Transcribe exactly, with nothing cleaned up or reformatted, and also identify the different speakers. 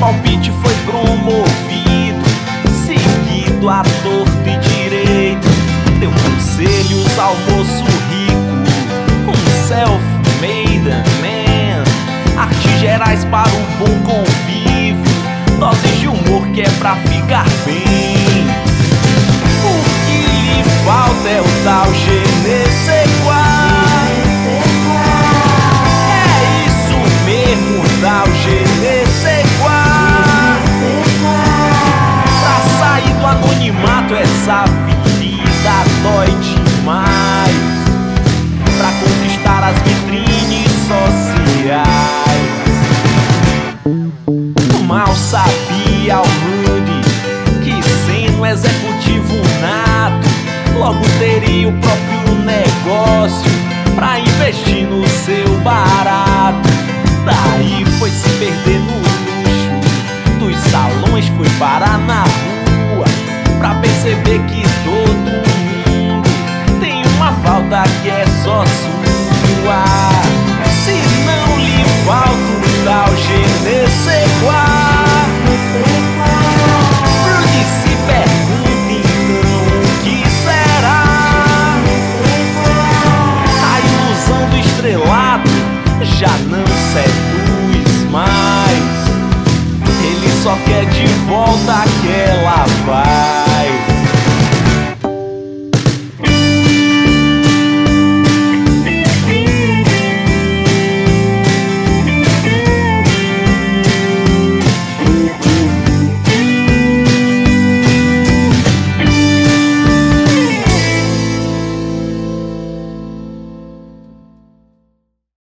Speaker 1: palpite foi promovido, seguido à torto e direito. Deu conselhos ao moço rico, um self-made man. Artes gerais para o bom convívio, doses de humor que é pra ficar bem. O que lhe falta é o tal je ne sais quoi. É isso mesmo, o tal je ne sais quoi. Pra sair do anonimato essa vida dói demais, pra conquistar as vitrines sociais. Mal sabia o Rudy que sendo executivo nato, logo teria o próprio negócio pra investir no seu barato. Daí foi se perder no luxo dos salões, foi parar na rua pra perceber que todo mundo tem uma falta que é só sua. Se não lhe falta o tal je ne sais quoi, Rudy se pergunta então o que será. A ilusão do estrelato já não seduz mais, ele só quer de volta